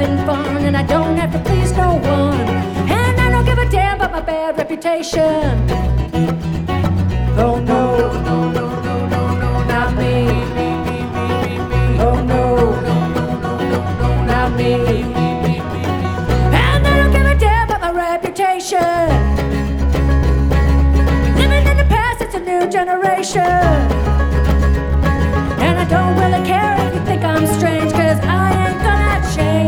having fun, and I don't have to please no one. And I don't give a damn about my bad reputation. Oh no, no, no, no, no, no, not me. Oh no, no, no, no, no, no, not me. And I don't give a damn about my reputation. Living in the past, it's a new generation. And I don't really care if you think I'm strange, 'cause I am